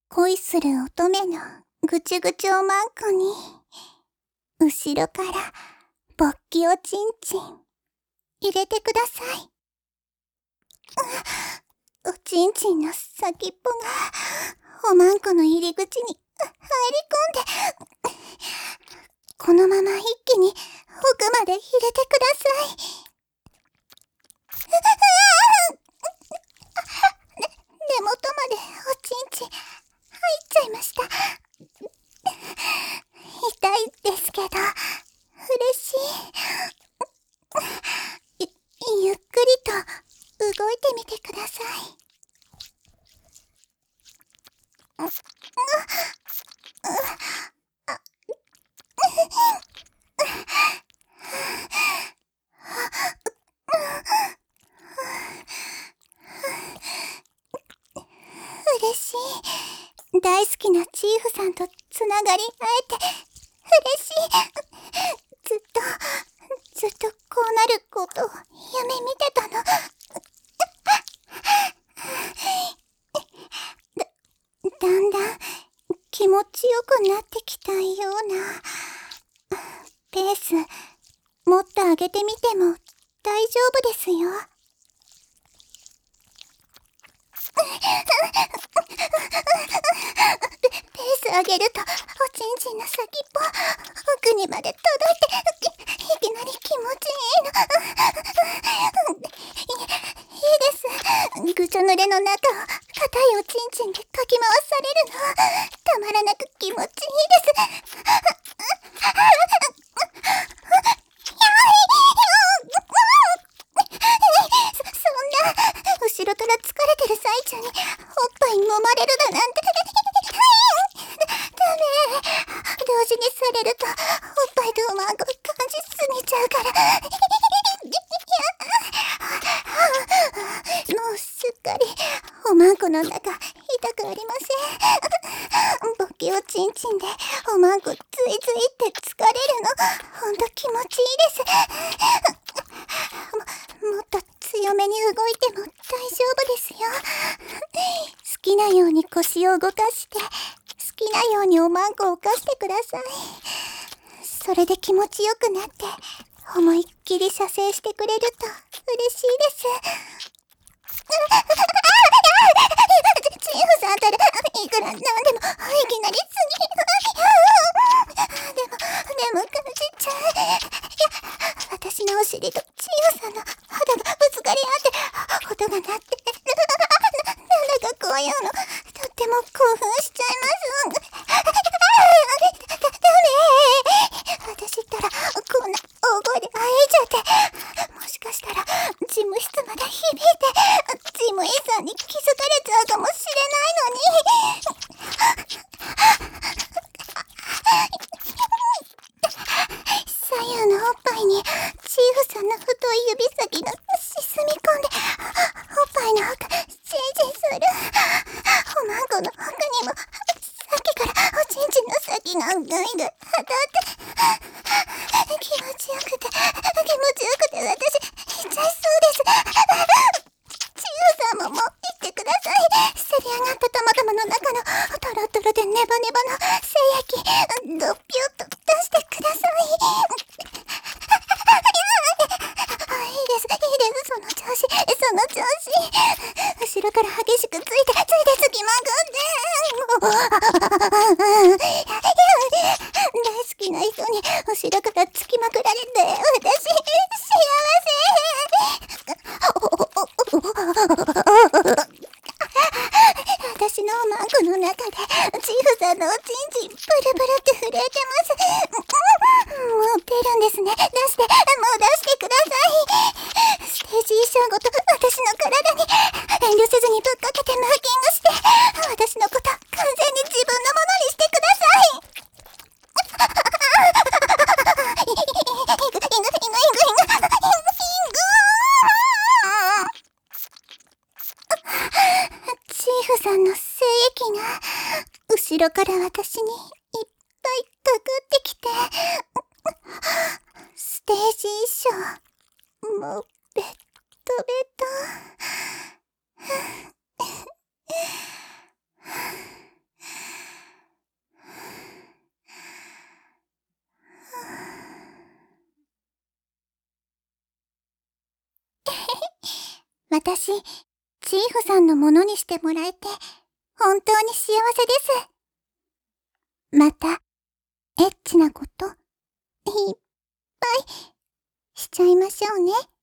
恋する乙女のぐちゅぐちゅおまんこに、後ろから勃起おちんちん入れてください。おちんちんの先っぽがおまんこの入り口に入り込んで、このまま一気に奥まで入れてください。根元までおちんちん入っちゃいました。痛いですけど、嬉しい。ゆっくりと動いてみてください。嬉しい。大好きなチーフさんとつながり合えて嬉しい。ずっとこうなることを夢見てたの。だんだん気持ちよくなってきたような。ペースもっと上げてみても大丈夫ですよ。ペース上げるとおちんちんの先っぽ奥にまで届いて、いきなり気持ちいいの。いいです。ぐちょ濡れの中を硬いおちんちんでかき回されるのたまらなく気持ちいいです。そんな後ろから疲れてる最中におっぱい揉まれるだなんてダメ。同時にされるとおっぱいとおまんこ感じすぎちゃうからもうすっかりおまんこの中痛くありません。勃起おちんちんでおまんこついついって疲れるのほんと気持ちいいです。もっと強めに動いても大丈夫ですよ。好きなように腰を動かして好きなようにおまんこを浮かしてください。それで気持ちよくなって思いっきり射精してくれると嬉しいです。チーフさんたらいくらなんでもいきなりでも感じちゃう。私のお尻とチーフさんの肌がぶつかり合って音が鳴ってなんだかこういうのとっても興奮しちゃいます。ダメ。私ったらこんな大声であえいちゃってもしかしたら事務室まで響いて事務員さんに気づかれちゃうかもしれないのに。左右のおっぱいにチーフさんの太い指先が沈み込んでおっぱいの奥チンチンする。おまんこの奥にもさっきからおちんちんの先がぐいぐい当たって気持ちよくて私行っちゃいそうです。チーフさんも言ってください。せり上がったたまたまの中のトロトロでネバネバの精液ドッピュッと出してください。いいですその調子。後ろから激しくついてつきまくって大好きな人に後ろからつきまくられて私幸せ。私のおまんこの中でチーフさんのおちんちんブルブルって震えてます。もう出るんですね。出してください。ステージ衣装ごと私の体に遠慮せずにぶっかけてムーキングして私のこと完全に自分のものにしてください。チーフさんの精液が後ろから私にいっぱいかかってきてステージ衣装もうベッドベッド。 私、チーフさんのものにしてもらえて、本当に幸せです。また、エッチなこと、いっぱいしちゃいましょうね。